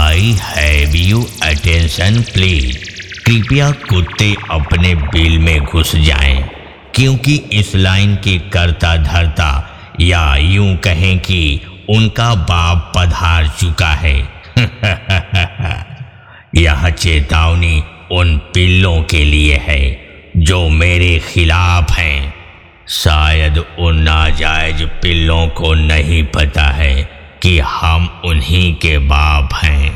I have you attention please. कृपया कुत्ते अपने बिल में घुस जाएं, क्योंकि इस लाइन के कर्ता धर्ता, या यूं कहें कि उनका बाप पधार चुका है। यह चेतावनी उन पिल्लों के लिए है जो मेरे खिलाफ हैं। शायद उन नाजायज पिल्लों को नहीं पता है कि हम उन्हीं के बाप हैं।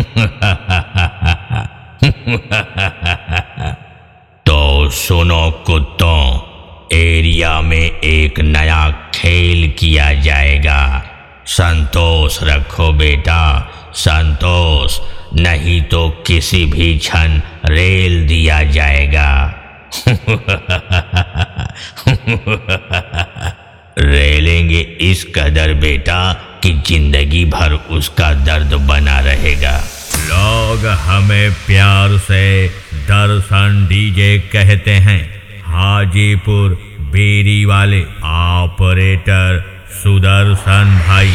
तो सुनो कुत्तों, एरिया में एक नया खेल किया जाएगा। संतोष रखो बेटा, संतोष, नहीं तो किसी भी क्षण रेल दिया जाएगा। रेलेंगे इस कदर बेटा कि जिंदगी भर उसका दर्द बना रहेगा। लोग हमें प्यार से दर्शन डीजे कहते हैं। हाजीपुर बेरी वाले ऑपरेटर सुदर्शन भाई।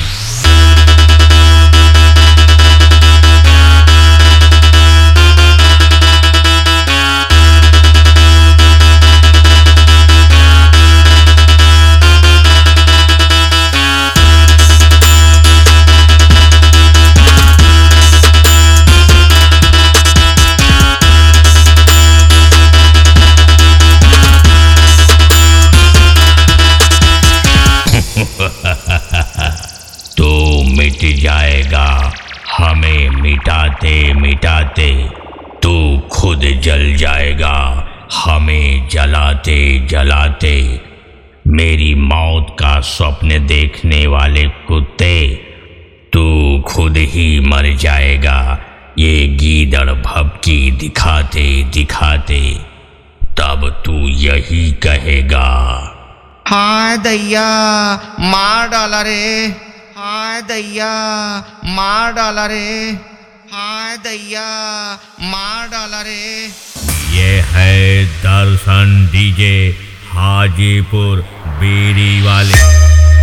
तो मिट जाएगा, हमें मिटाते मिटाते। तू खुद जल जाएगा, हमें जलाते जलाते। मेरी मौत का स्वप्न देखने वाले कुत्ते, तू खुद ही मर जाएगा, ये गीदड़ भभकी दिखाते दिखाते। तब तू यही कहेगा, हाय दैया मार डाला रे, हाय दैया मार डाला रे, हाय दैया मार डाला रे। ये है दर्शन डीजे हाजीपुर बेरी वाले।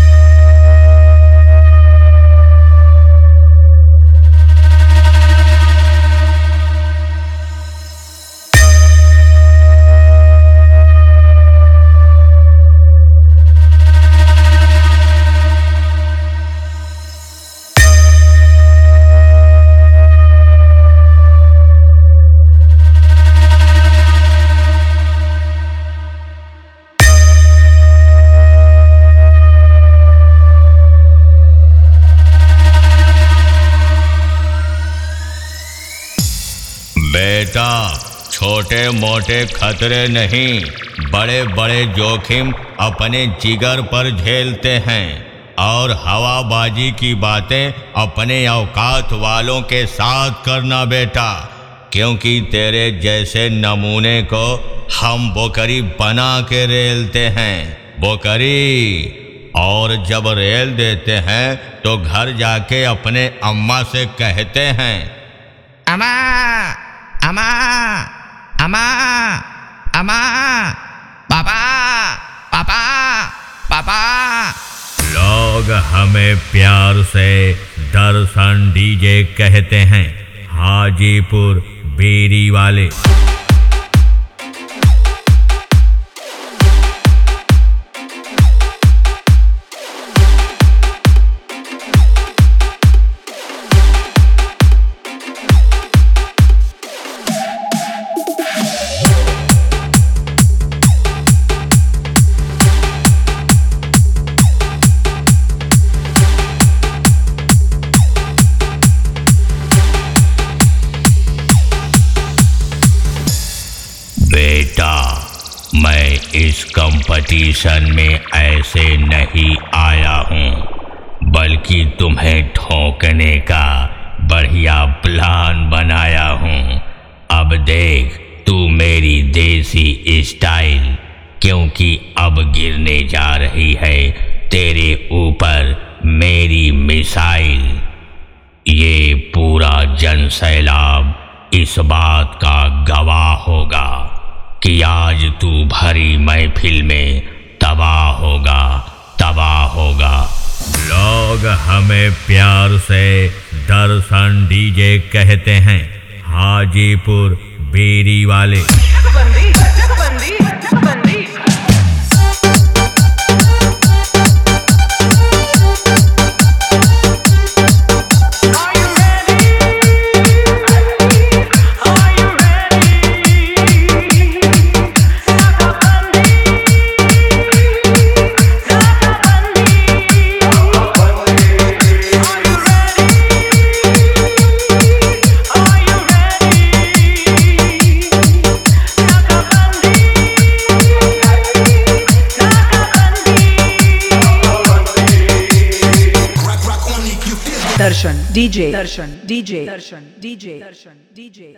बेटा, छोटे मोटे खतरे नहीं, बड़े बड़े जोखिम अपने जिगर पर झेलते हैं। और हवाबाजी की बातें अपने औकात वालों के साथ करना बेटा, क्योंकि तेरे जैसे नमूने को हम बोकरी बना के रेलते हैं। बोकरी। और जब रेल देते हैं तो घर जाके अपने अम्मा से कहते हैं, अम्मा अम्मा अम्मा अम्मा, पापा पापा पापा। लोग हमें प्यार से दर्शन डीजे कहते हैं। हाजीपुर बेरी वाले। बेटा, मैं इस कंपटीशन में ऐसे नहीं आया हूँ, बल्कि तुम्हें ठोकने का बढ़िया प्लान बनाया हूँ। अब देख तू मेरी देसी स्टाइल, क्योंकि अब गिरने जा रही है तेरे ऊपर मेरी मिसाइल। ये पूरा जन सैलाब इस बात का गवाह होगा कि आज तू भरी महफिल में तबाह होगा, तबाह होगा। लोग हमें प्यार से दर्शन डीजे कहते हैं, हाजीपुर बेरी वाले। Darshan DJ Darshan DJ Darshan DJ Darshan DJ.